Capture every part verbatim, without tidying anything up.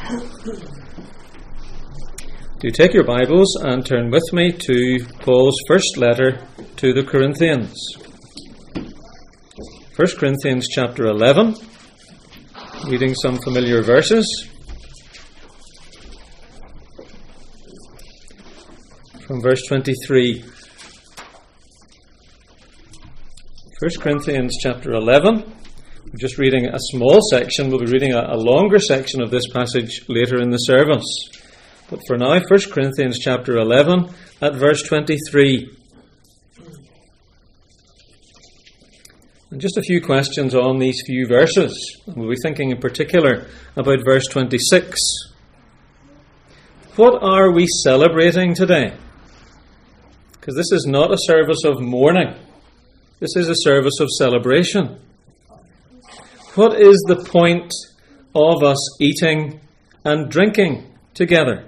Do take your Bibles and turn with me to Paul's first letter to the Corinthians. First Corinthians chapter eleven, reading some familiar verses. From verse twenty-three. First Corinthians chapter eleven. We're just reading a small section. We'll be reading a, a longer section of this passage later in the service. But for now, First Corinthians chapter eleven at verse twenty-three. And just a few questions on these few verses. We'll be thinking in particular about verse twenty-six. What are we celebrating today? Because this is not a service of mourning. This is a service of celebration. What is the point of us eating and drinking together?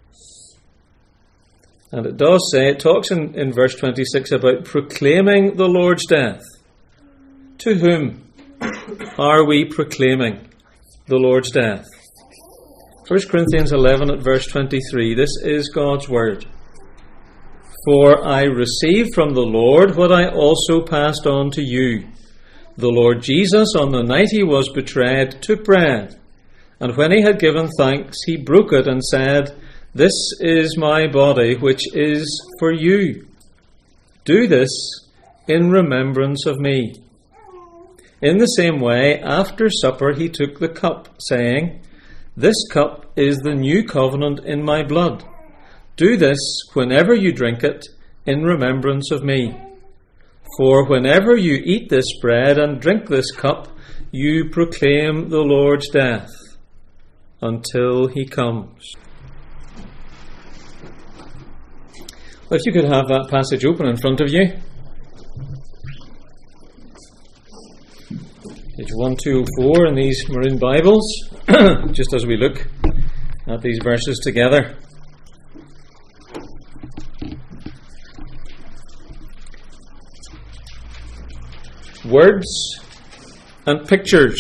And it does say, it talks in, in verse twenty-six about proclaiming the Lord's death. To whom are we proclaiming the Lord's death? First Corinthians eleven at verse twenty-three. This is God's word. For I received from the Lord what I also passed on to you. The Lord Jesus, on the night he was betrayed, took bread, and when he had given thanks, he broke it and said, This is my body, which is for you. Do this in remembrance of me. In the same way, after supper, he took the cup, saying, This cup is the new covenant in my blood. Do this whenever you drink it in remembrance of me. For whenever you eat this bread and drink this cup, you proclaim the Lord's death until he comes. Well, if you could have that passage open in front of you. Page one two oh four in these maroon Bibles, just as we look at these verses together. Words and pictures.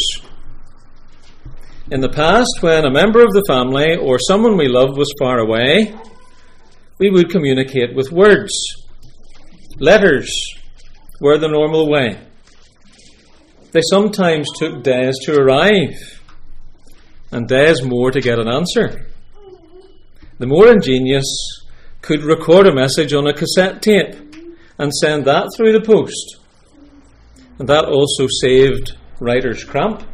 In the past, when a member of the family or someone we loved was far away, we would communicate with words. Letters were the normal way. They sometimes took days to arrive, and days more to get an answer. The more ingenious could record a message on a cassette tape and send that through the post. And that also saved writer's cramp.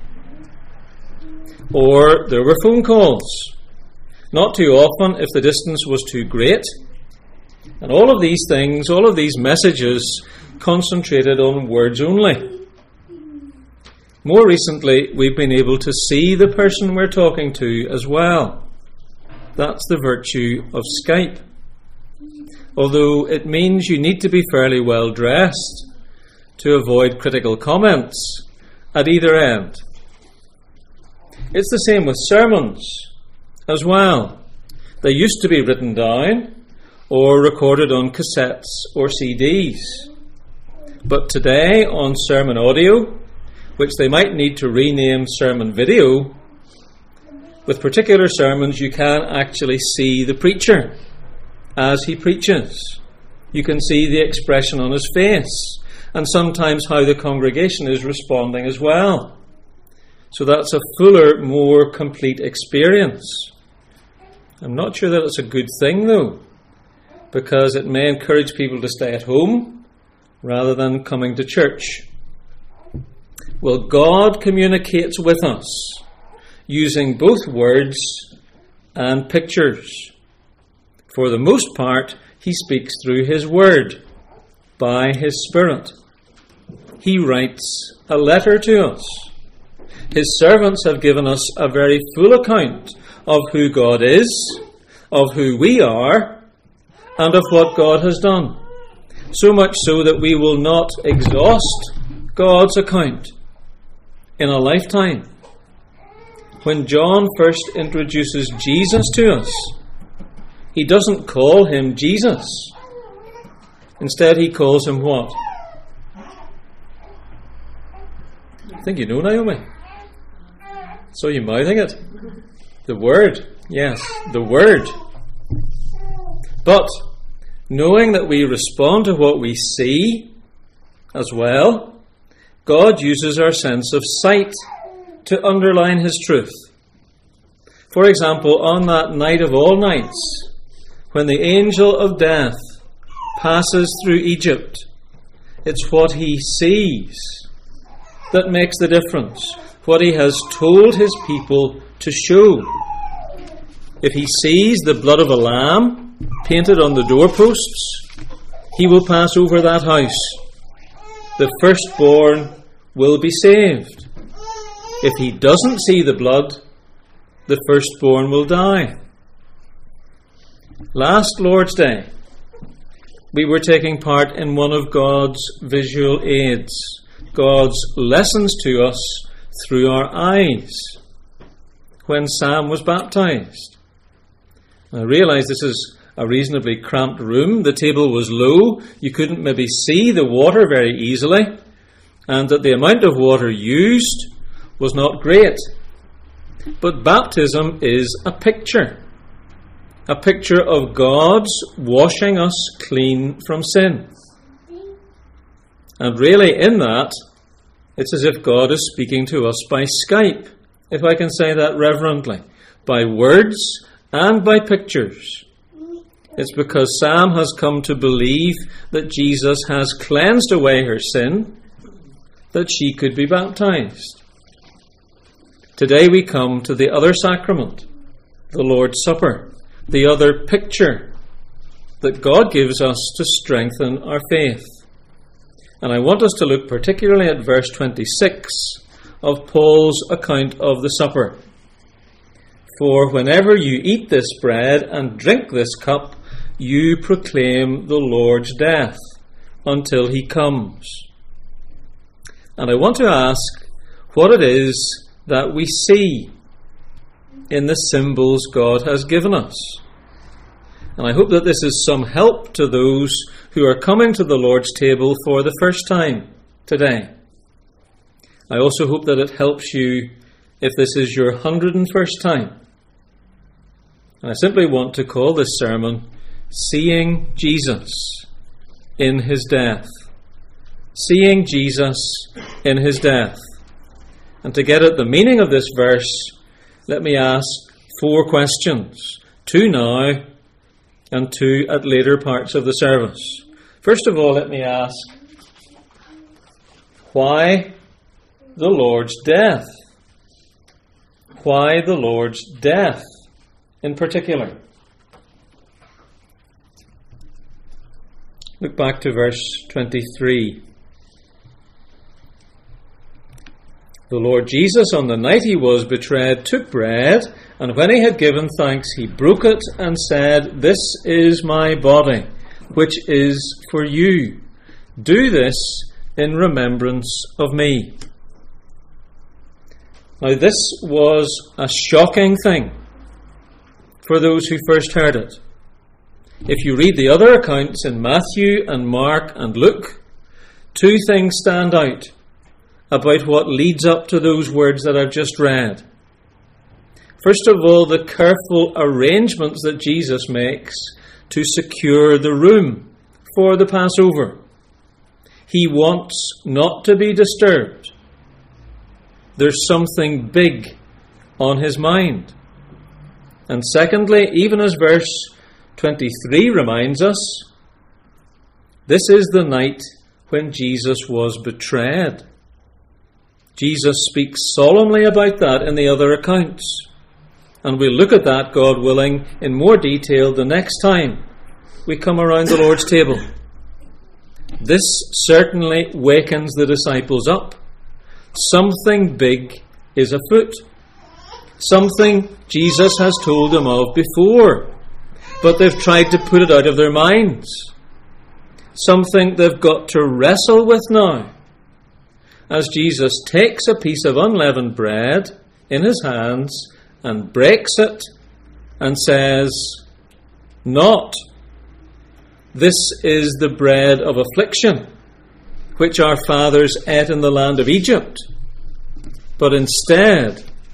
Or there were phone calls. Not too often if the distance was too great. And all of these things, all of these messages concentrated on words only. More recently, we've been able to see the person we're talking to as well. That's the virtue of Skype. Although it means you need to be fairly well dressed to avoid critical comments at either end. It's the same with sermons as well. They used to be written down or recorded on cassettes or C Ds. But today, on sermon audio, which they might need to rename sermon video, with particular sermons you can actually see the preacher as he preaches. You can see the expression on his face, and sometimes how the congregation is responding as well. So that's a fuller, more complete experience. I'm not sure that it's a good thing, though, because it may encourage people to stay at home rather than coming to church. Well, God communicates with us using both words and pictures. For the most part, he speaks through his word, by his Spirit. He writes a letter to us. His servants have given us a very full account of who God is, of who we are, and of what God has done. So much so that we will not exhaust God's account in a lifetime. When John first introduces Jesus to us, he doesn't call him Jesus. Instead, he calls him what? I think you know, Naomi. So you're mouthing it. The Word. Yes, the Word. But knowing that we respond to what we see as well, God uses our sense of sight to underline His truth. For example, on that night of all nights, when the angel of death passes through Egypt, it's what he sees that makes the difference, what he has told his people to show. If he sees the blood of a lamb painted on the doorposts, he will pass over that house. The firstborn will be saved. If he doesn't see the blood, the firstborn will die. Last Lord's Day, we were taking part in one of God's visual aids, God's lessons to us through our eyes, when Sam was baptized. I realise this is a reasonably cramped room. The table was low. You couldn't maybe see the water very easily, and that the amount of water used was not great. But baptism is a picture. A picture of God's washing us clean from sin. And really in that, it's as if God is speaking to us by Skype, if I can say that reverently, by words and by pictures. It's because Sam has come to believe that Jesus has cleansed away her sin, that she could be baptized. Today we come to the other sacrament, the Lord's Supper, the other picture that God gives us to strengthen our faith. And I want us to look particularly at verse twenty-six of Paul's account of the supper. For whenever you eat this bread and drink this cup, you proclaim the Lord's death until he comes. And I want to ask what it is that we see in the symbols God has given us. And I hope that this is some help to those who are coming to the Lord's table for the first time today. I also hope that it helps you if this is your hundred and first time. And I simply want to call this sermon Seeing Jesus in His Death. Seeing Jesus in His death. And to get at the meaning of this verse, let me ask four questions. Two now, and two at later parts of the service. First of all, let me ask, why the Lord's death? Why the Lord's death in particular? Look back to verse twenty-three. The Lord Jesus, on the night he was betrayed, took bread, and when he had given thanks, he broke it and said, "This is my body, which is for you. Do this in remembrance of me." Now, this was a shocking thing for those who first heard it. If you read the other accounts in Matthew and Mark and Luke, two things stand out about what leads up to those words that I've just read. First of all, the careful arrangements that Jesus makes to secure the room for the Passover. He wants not to be disturbed. There's something big on his mind. And secondly, even as verse twenty-three reminds us, this is the night when Jesus was betrayed. Jesus speaks solemnly about that in the other accounts. And we'll look at that, God willing, in more detail the next time we come around the Lord's table. This certainly wakens the disciples up. Something big is afoot. Something Jesus has told them of before, but they've tried to put it out of their minds. Something they've got to wrestle with now, as Jesus takes a piece of unleavened bread in his hands and breaks it and says, "Not, this is the bread of affliction, which our fathers ate in the land of Egypt, but instead,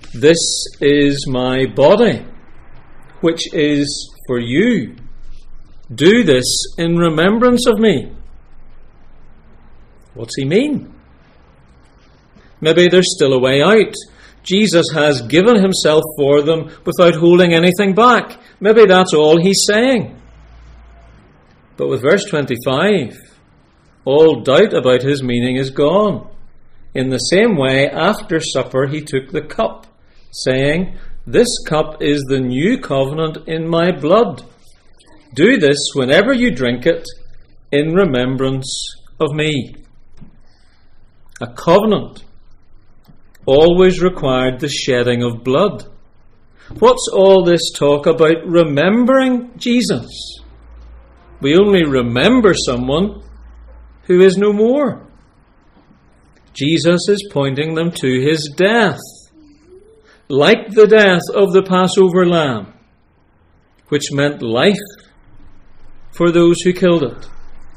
"This is my body, which is for you. Do this in remembrance of me." What's he mean? Maybe there's still a way out. Jesus has given himself for them without holding anything back. Maybe that's all he's saying. But with verse twenty-five, all doubt about his meaning is gone. In the same way, after supper, he took the cup, saying, "This cup is the new covenant in my blood. Do this whenever you drink it in remembrance of me." A covenant always required the shedding of blood. What's all this talk about remembering Jesus? We only remember someone who is no more. Jesus is pointing them to his death, like the death of the Passover lamb, which meant life for those who killed it.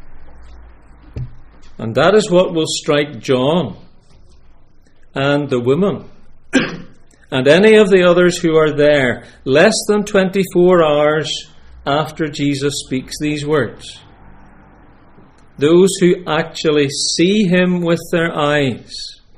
And that is what will strike John and the women and any of the others who are there less than twenty-four hours after Jesus speaks these words. Those who actually see him with their eyes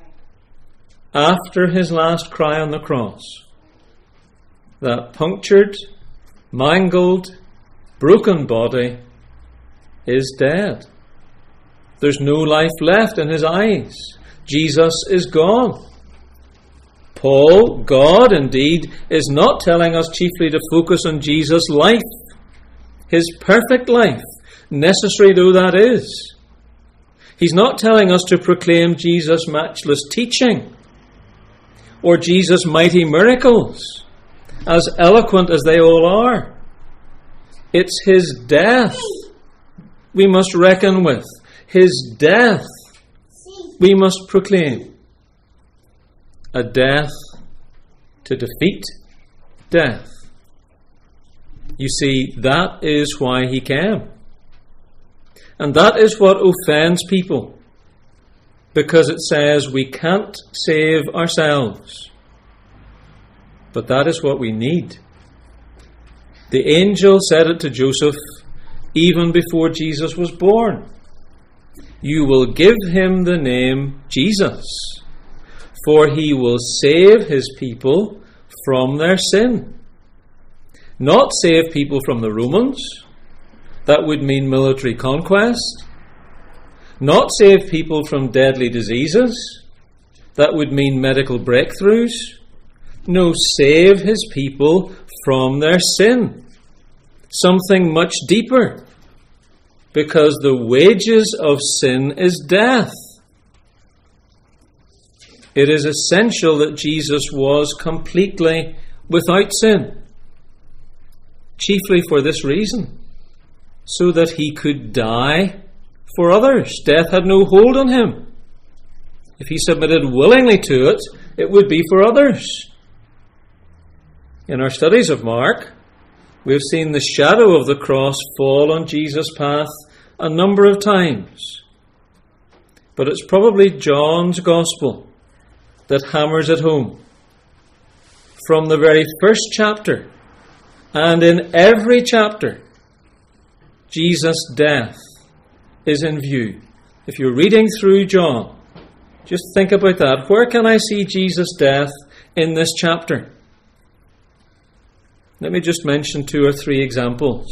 after his last cry on the cross. That punctured, mangled, broken body is dead. There's no life left in his eyes. Jesus is gone. Paul, God indeed, is not telling us chiefly to focus on Jesus' life, his perfect life, necessary though that is. He's not telling us to proclaim Jesus' matchless teaching or Jesus' mighty miracles, as eloquent as they all are. It's his death we must reckon with. His death we must proclaim. A death to defeat death. You see, that is why he came. And that is what offends people, because it says we can't save ourselves. But that is what we need. The angel said it to Joseph even before Jesus was born. You will give him the name Jesus, for he will save his people from their sin. Not save people from the Romans. That would mean military conquest. Not save people from deadly diseases. That would mean medical breakthroughs. No, save his people from their sin. Something much deeper. Because the wages of sin is death. It is essential that Jesus was completely without sin. Chiefly for this reason. So that he could die for others. Death had no hold on him. If he submitted willingly to it, it would be for others. In our studies of Mark, we have seen the shadow of the cross fall on Jesus' path a number of times. But it's probably John's Gospel that hammers it home. From the very first chapter, and in every chapter, Jesus' death is in view. If you're reading through John, just think about that. Where can I see Jesus' death in this chapter? Let me just mention two or three examples.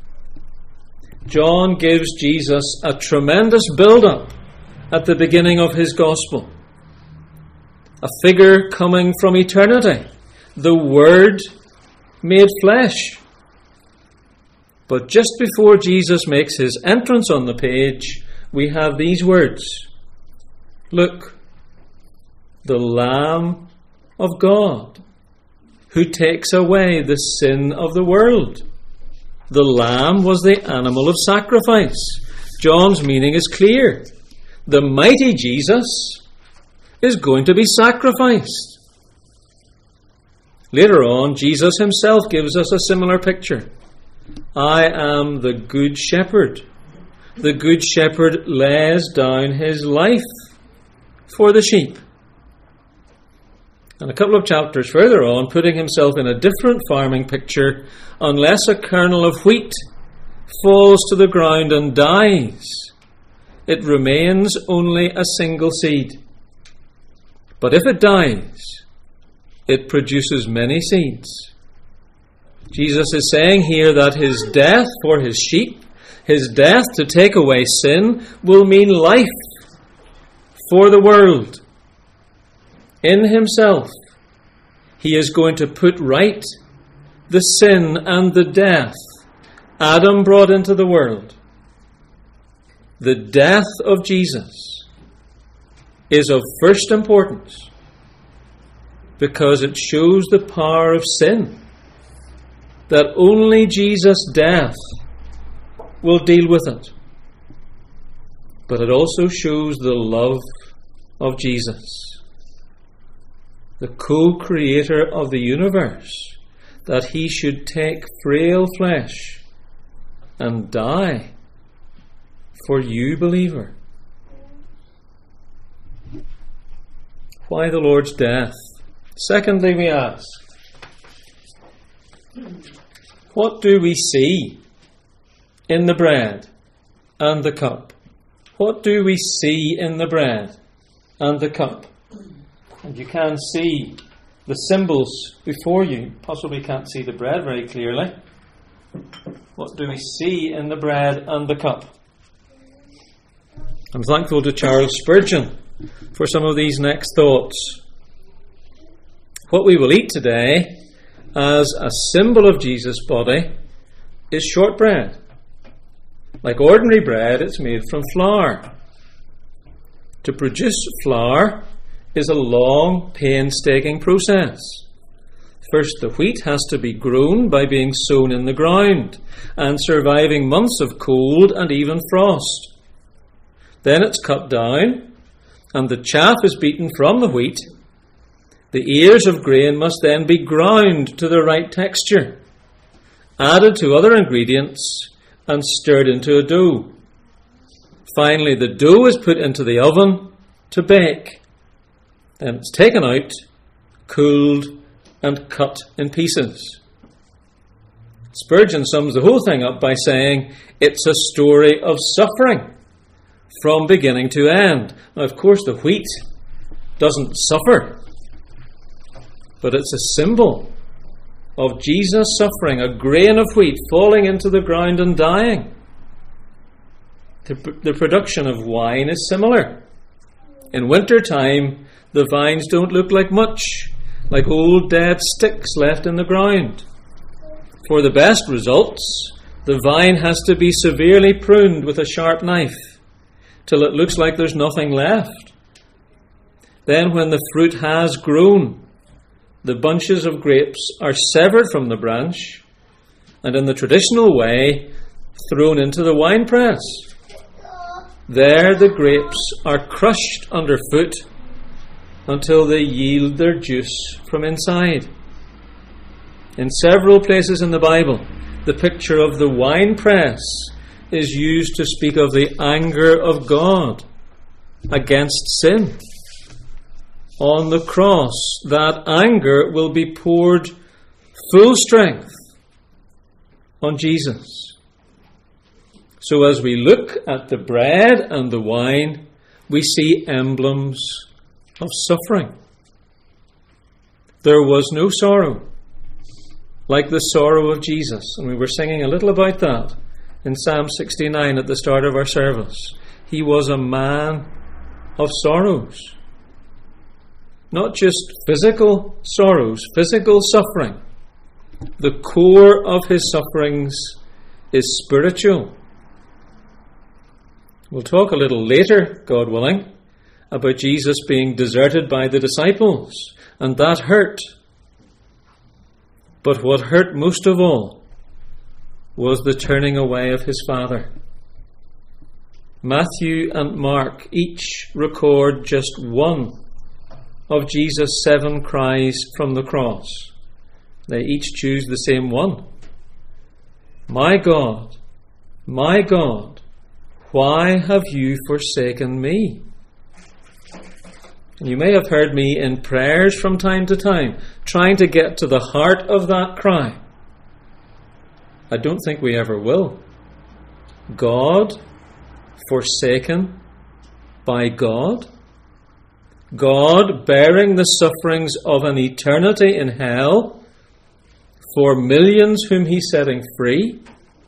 John gives Jesus a tremendous build-up at the beginning of his Gospel. A figure coming from eternity. The Word made flesh. But just before Jesus makes his entrance on the page, we have these words. Look, the Lamb of God, who takes away the sin of the world. The lamb was the animal of sacrifice. John's meaning is clear. The mighty Jesus is going to be sacrificed. Later on, Jesus himself gives us a similar picture. I am the good shepherd. The good shepherd lays down his life for the sheep. And a couple of chapters further on, putting himself in a different farming picture, unless a kernel of wheat falls to the ground and dies, it remains only a single seed. But if it dies, it produces many seeds. Jesus is saying here that his death for his sheep, his death to take away sin, will mean life for the world. In himself, he is going to put right the sin and the death Adam brought into the world. The death of Jesus is of first importance because it shows the power of sin, that only Jesus' death will deal with it. But it also shows the love of Jesus, the co-creator of the universe, that he should take frail flesh and die for you, believer. Why the Lord's death? Secondly, we ask, what do we see in the bread and the cup? What do we see in the bread and the cup? And you can see the symbols before you. Possibly can't see the bread very clearly. What do we see in the bread and the cup? I'm thankful to Charles Spurgeon for some of these next thoughts. What we will eat today, as a symbol of Jesus' body, is shortbread. Like ordinary bread, it's made from flour. To produce flour is a long, painstaking process. First, the wheat has to be grown by being sown in the ground and surviving months of cold and even frost. Then it's cut down, and the chaff is beaten from the wheat. The ears of grain must then be ground to the right texture, added to other ingredients, and stirred into a dough. Finally, the dough is put into the oven to bake. Then it's taken out, cooled, and cut in pieces. Spurgeon sums the whole thing up by saying it's a story of suffering from beginning to end. Now, of course, the wheat doesn't suffer, but it's a symbol of Jesus suffering, a grain of wheat falling into the ground and dying. The, the production of wine is similar. In winter time, the vines don't look like much, like old dead sticks left in the ground. For the best results, the vine has to be severely pruned with a sharp knife till it looks like there's nothing left. Then when the fruit has grown, the bunches of grapes are severed from the branch and in the traditional way thrown into the winepress. There the grapes are crushed underfoot until they yield their juice from inside. In several places in the Bible, the picture of the winepress is used to speak of the anger of God against sin. On the cross, that anger will be poured full strength on Jesus. So as we look at the bread and the wine, we see emblems of suffering. There was no sorrow like the sorrow of Jesus, and we were singing a little about that in Psalm sixty-nine at the start of our service. He was a man of sorrows. Not just physical sorrows, physical suffering. The core of his sufferings is spiritual. We'll talk a little later, God willing, about Jesus being deserted by the disciples, and that hurt. But what hurt most of all was the turning away of his Father. Matthew and Mark each record just one of Jesus' seven cries from the cross. They each choose the same one. My God, my God, why have you forsaken me? And you may have heard me in prayers from time to time, trying to get to the heart of that cry. I don't think we ever will. God forsaken by God? God bearing the sufferings of an eternity in hell for millions whom He's setting free?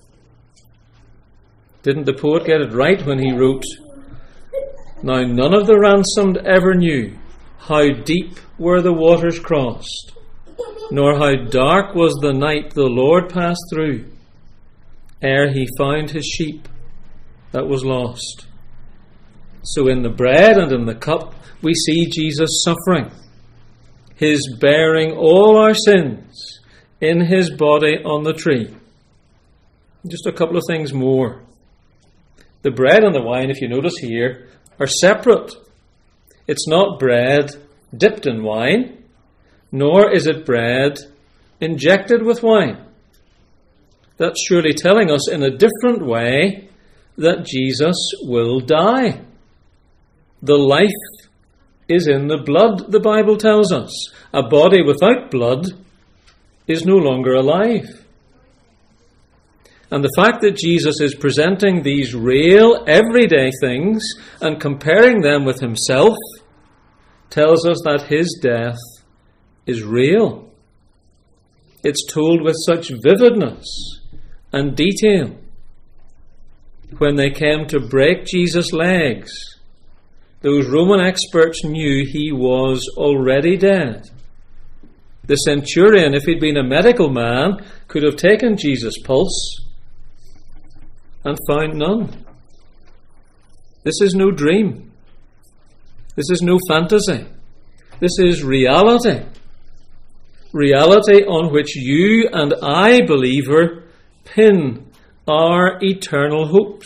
Didn't the poet get it right when he wrote, "Now none of the ransomed ever knew how deep were the waters crossed, nor how dark was the night the Lord passed through, ere He found His sheep that was lost." So in the bread and in the cup we see Jesus suffering, His bearing all our sins in His body on the tree. Just a couple of things more. The bread and the wine, if you notice here, are separate. It's not bread dipped in wine, nor is it bread injected with wine. That's surely telling us in a different way that Jesus will die. The life is in the blood, the Bible tells us. A body without blood is no longer alive. And the fact that Jesus is presenting these real, everyday things and comparing them with Himself tells us that His death is real. It's told with such vividness and detail. When they came to break Jesus' legs, those Roman experts knew He was already dead. The centurion, if he'd been a medical man, could have taken Jesus' pulse and found none. This is no dream. This is no fantasy. This is reality. Reality on which you and I, believer, pin our eternal hopes.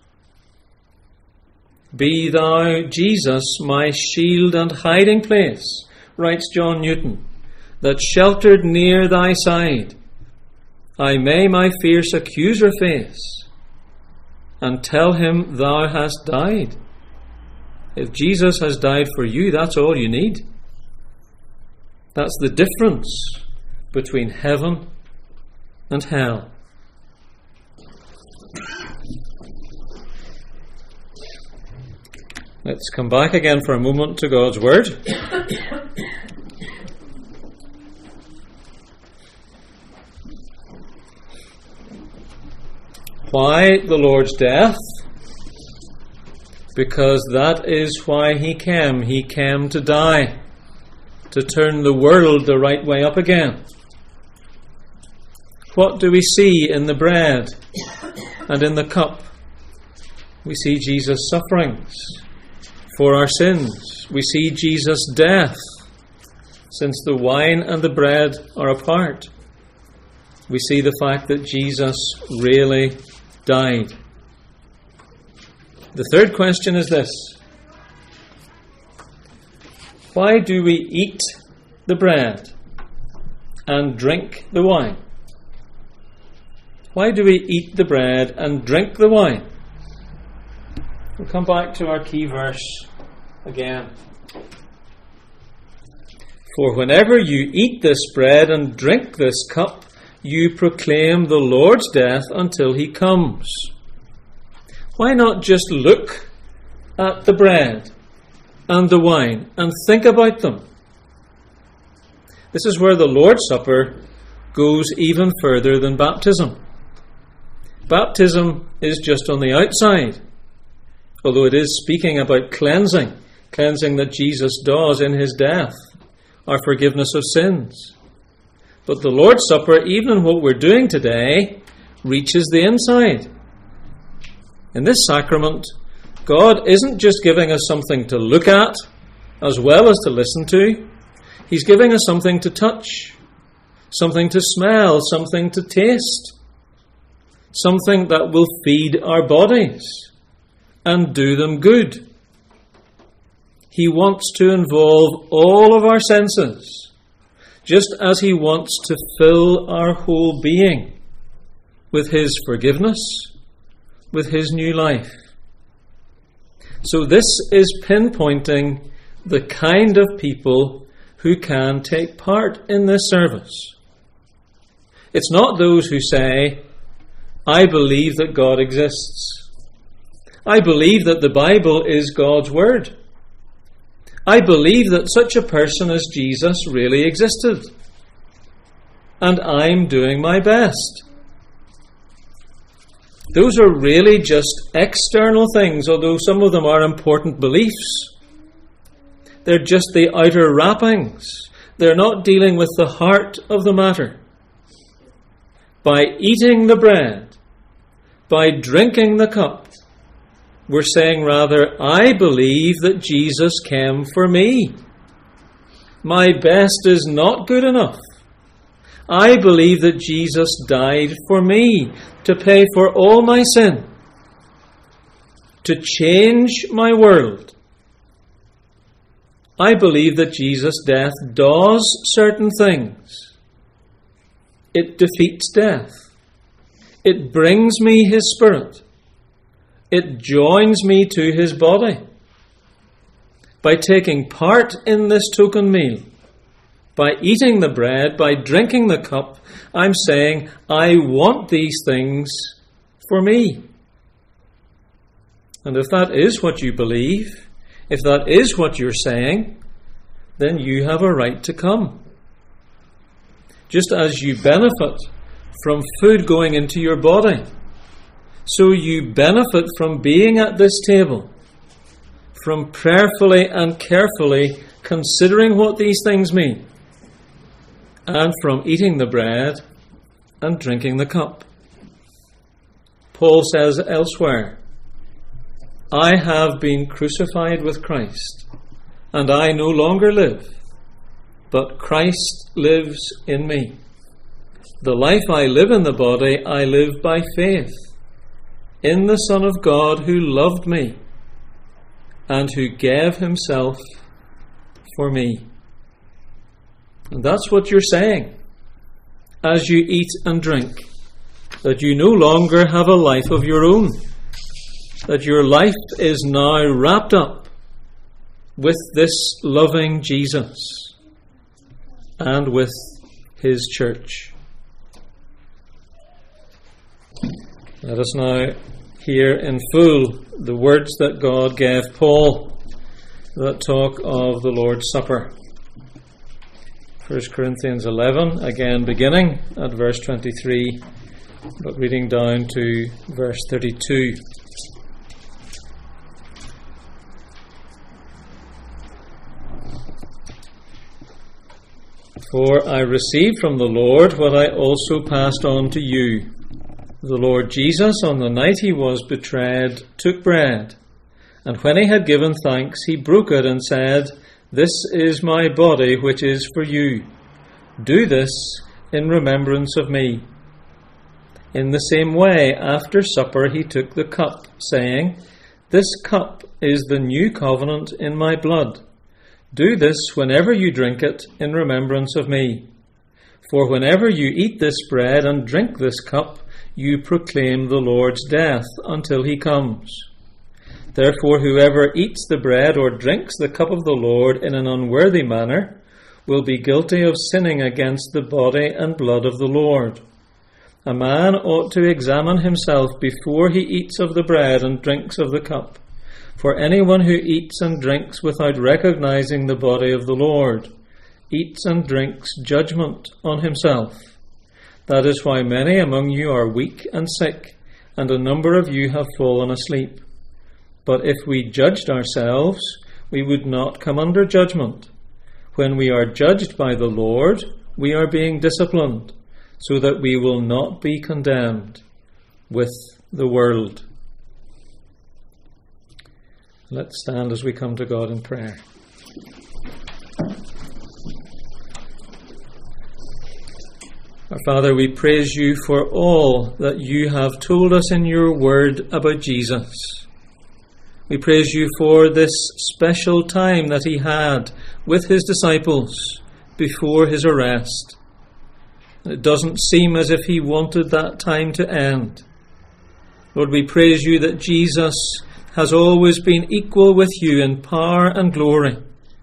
"Be thou, Jesus, my shield and hiding place," writes John Newton, "that sheltered near thy side, I may my fierce accuser face, and tell him thou hast died." If Jesus has died for you, that's all you need. That's the difference between heaven and hell. Let's come back again for a moment to God's Word. Why the Lord's death? Because that is why He came. He came to die, to turn the world the right way up again. What do we see in the bread and in the cup? We see Jesus' sufferings for our sins. We see Jesus' death, since the wine and the bread are apart. We see the fact that Jesus really died. The third question is this: why do we eat the bread and drink the wine? Why do we eat the bread and drink the wine? We'll come back to our key verse again. "For whenever you eat this bread and drink this cup, you proclaim the Lord's death until He comes." Why not just look at the bread and the wine and think about them? This is where the Lord's Supper goes even further than baptism. Baptism is just on the outside, although it is speaking about cleansing, cleansing that Jesus does in His death, our forgiveness of sins. But the Lord's Supper, even in what we're doing today, reaches the inside. In this sacrament, God isn't just giving us something to look at as well as to listen to. He's giving us something to touch, something to smell, something to taste, something that will feed our bodies and do them good. He wants to involve all of our senses, just as He wants to fill our whole being with His forgiveness, with His new life. So this is pinpointing the kind of people who can take part in this service. It's not those who say, I believe that God exists. I believe that the Bible is God's word. I believe that such a person as Jesus really existed. And I'm doing my best. Those are really just external things, although some of them are important beliefs. They're just the outer wrappings. They're not dealing with the heart of the matter. By eating the bread, by drinking the cup, we're saying rather, I believe that Jesus came for me. My best is not good enough. I believe that Jesus died for me to pay for all my sin, to change my world. I believe that Jesus' death does certain things. It defeats death. It brings me His Spirit. It joins me to His body. By taking part in this token meal, by eating the bread, by drinking the cup, I'm saying, I want these things for me. And if that is what you believe, if that is what you're saying, then you have a right to come. Just as you benefit from food going into your body, so you benefit from being at this table, from prayerfully and carefully considering what these things mean, and from eating the bread and drinking the cup. Paul says elsewhere, I have been crucified with Christ, and I no longer live, but Christ lives in me. The life I live in the body, I live by faith in the Son of God who loved me and who gave Himself for me. And that's what you're saying as you eat and drink, that you no longer have a life of your own, that your life is now wrapped up with this loving Jesus and with His church. Let us now hear in full the words that God gave Paul that talk of the Lord's Supper. First Corinthians eleven, again beginning at verse twenty-three, but reading down to verse thirty-two. For I received from the Lord what I also passed on to you. The Lord Jesus, on the night He was betrayed, took bread, and when He had given thanks, He broke it and said, This is my body which is for you. Do this in remembrance of me. In the same way, after supper, He took the cup, saying, This cup is the new covenant in my blood. Do this whenever you drink it in remembrance of me. For whenever you eat this bread and drink this cup, you proclaim the Lord's death until He comes. Therefore, whoever eats the bread or drinks the cup of the Lord in an unworthy manner will be guilty of sinning against the body and blood of the Lord. A man ought to examine himself before he eats of the bread and drinks of the cup. For anyone who eats and drinks without recognizing the body of the Lord eats and drinks judgment on himself. That is why many among you are weak and sick, and a number of you have fallen asleep. But if we judged ourselves, we would not come under judgment. When we are judged by the Lord, we are being disciplined, so that we will not be condemned with the world. Let's stand as we come to God in prayer. Our Father, we praise You for all that You have told us in Your word about Jesus. We praise You for this special time that He had with His disciples before His arrest. It doesn't seem as if He wanted that time to end. Lord, we praise You that Jesus has always been equal with You in power and glory,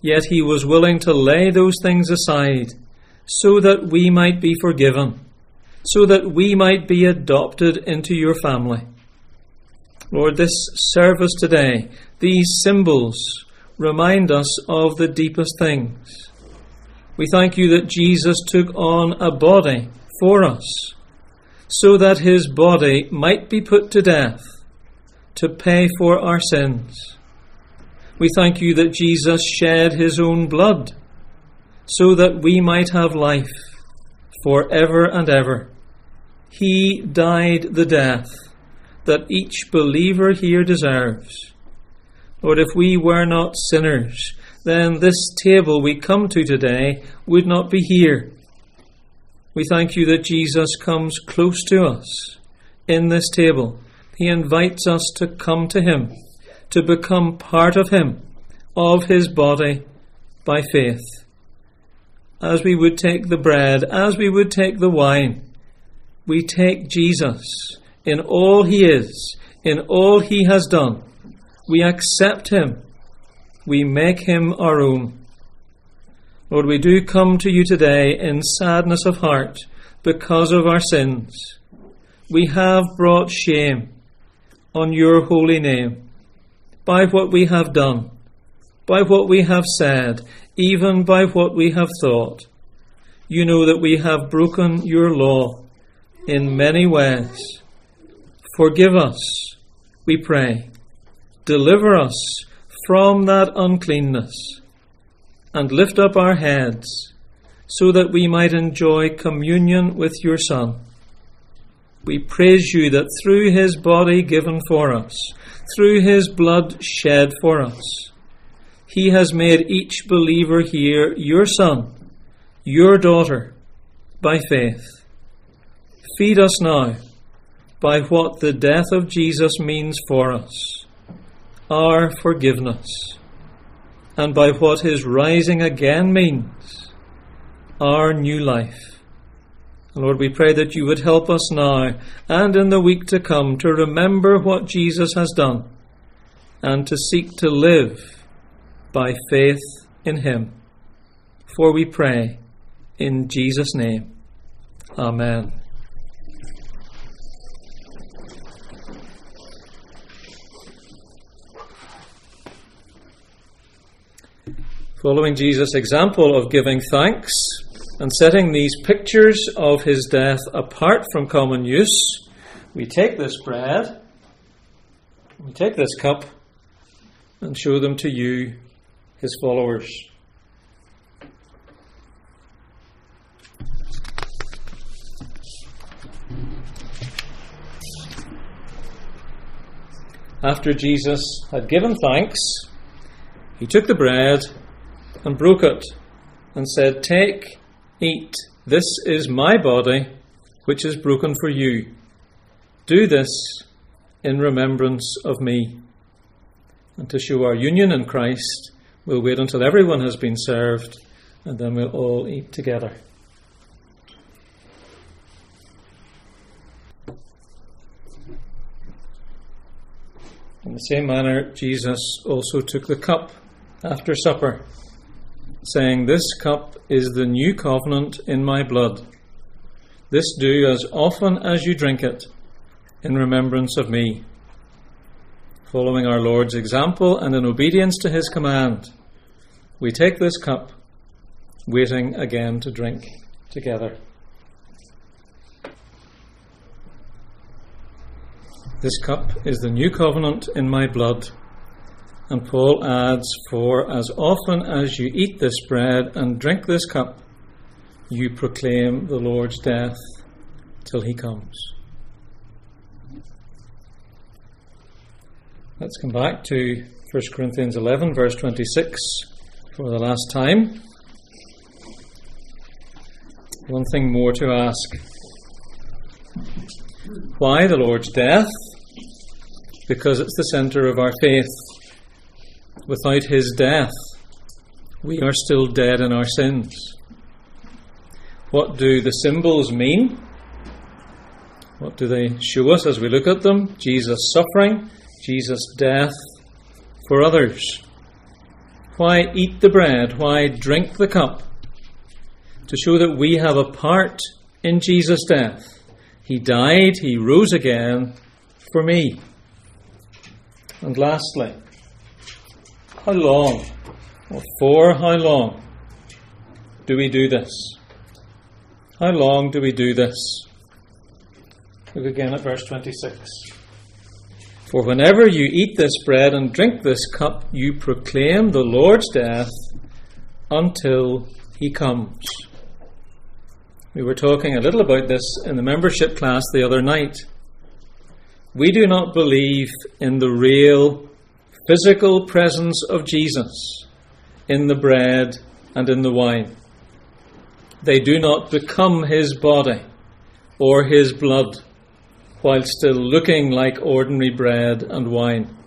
yet he was willing to lay those things aside so that we might be forgiven, so that we might be adopted into your family. Lord, this service today, these symbols remind us of the deepest things. We thank you that Jesus took on a body for us, so that his body might be put to death to pay for our sins. We thank you that Jesus shed his own blood so that we might have life forever and ever. He died the death that each believer here deserves. Lord, if we were not sinners, then this table we come to today would not be here. We thank you that Jesus comes close to us in this table. He invites us to come to him, to become part of him, of his body, by faith. As we would take the bread, as we would take the wine, we take Jesus in all he is, in all he has done. We accept him. We make him our own. Lord, we do come to you today in sadness of heart because of our sins. We have brought shame on your holy name by what we have done, by what we have said, even by what we have thought. You know that we have broken your law in many ways. Forgive us, we pray. Deliver us from that uncleanness and lift up our heads so that we might enjoy communion with your Son. We praise you that through his body given for us, through his blood shed for us, he has made each believer here your son, your daughter, by faith. Feed us now by what the death of Jesus means for us, our forgiveness, and by what his rising again means, our new life. Lord, we pray that you would help us now and in the week to come to remember what Jesus has done and to seek to live by faith in him. For we pray in Jesus' name. Amen. Following Jesus' example of giving thanks and setting these pictures of his death apart from common use, we take this bread, we take this cup, and show them to you, his followers. After Jesus had given thanks, he took the bread and broke it and said, "Take, eat, this is my body, which is broken for you. Do this in remembrance of me." And to show our union in Christ, we'll wait until everyone has been served, and then we'll all eat together. In the same manner, Jesus also took the cup after supper, saying, "This cup is the new covenant in my blood. This do as often as you drink it, in remembrance of me." Following our Lord's example and in obedience to his command, we take this cup, waiting again to drink together. This cup is the new covenant in my blood. And Paul adds, "For as often as you eat this bread and drink this cup, you proclaim the Lord's death till he comes." Let's come back to First Corinthians eleven, verse twenty-six for the last time. One thing more to ask. Why the Lord's death? Because it's the centre of our faith. Without his death, we are still dead in our sins. What do the symbols mean? What do they show us as we look at them? Jesus' suffering, Jesus' death for others. Why eat the bread? Why drink the cup? To show that we have a part in Jesus' death. He died, he rose again for me. And lastly, how long, or for how long, do we do this? How long do we do this? Look again at verse twenty-six. For whenever you eat this bread and drink this cup, you proclaim the Lord's death until he comes. We were talking a little about this in the membership class the other night. We do not believe in the real physical presence of Jesus in the bread and in the wine. They do not become his body or his blood while still looking like ordinary bread and wine.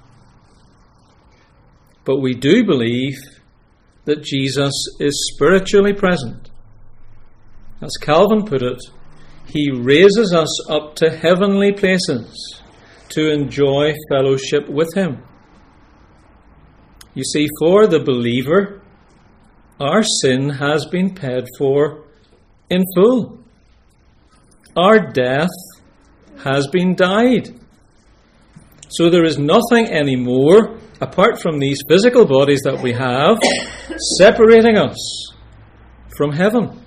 But we do believe that Jesus is spiritually present. As Calvin put it, he raises us up to heavenly places to enjoy fellowship with him. You see, for the believer, our sin has been paid for in full. Our death has been died. So there is nothing anymore, apart from these physical bodies that we have, separating us from heaven.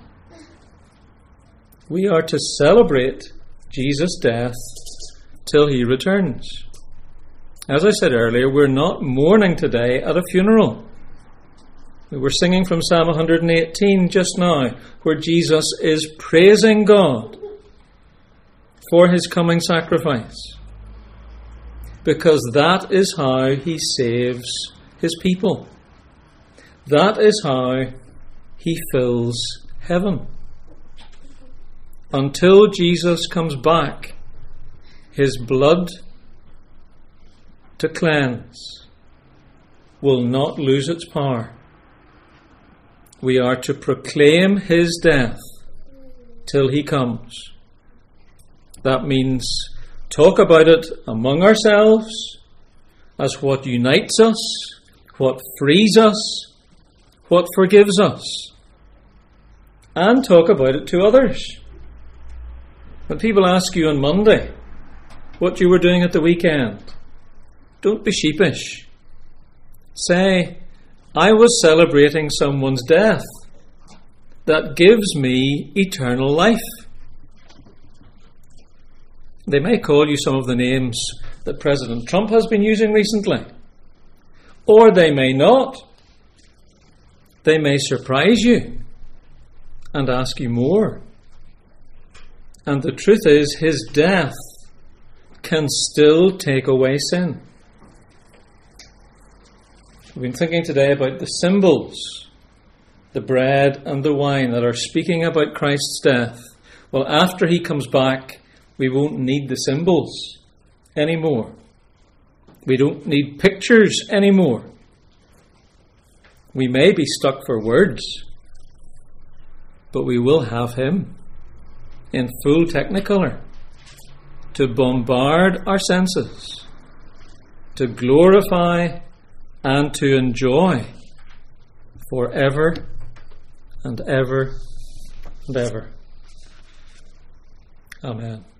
We are to celebrate Jesus' death till he returns. As I said earlier, we're not mourning today at a funeral. We were singing from Psalm one hundred eighteen just now, where Jesus is praising God for his coming sacrifice, because that is how he saves his people. That is how he fills heaven. Until Jesus comes back, his blood to cleanse will not lose its power. We are to proclaim his death till he comes. That means talk about it among ourselves as what unites us, what frees us, what forgives us, and talk about it to others. When people ask you on Monday what you were doing at the weekend, don't be sheepish. Say, I was celebrating someone's death that gives me eternal life. They may call you some of the names that President Trump has been using recently, or they may not. They may surprise you and ask you more. And the truth is, his death can still take away sin. We've been thinking today about the symbols, the bread and the wine that are speaking about Christ's death. Well, after he comes back, we won't need the symbols anymore. We don't need pictures anymore. We may be stuck for words, but we will have him in full technicolor to bombard our senses, to glorify and to enjoy forever and ever and ever. Amen.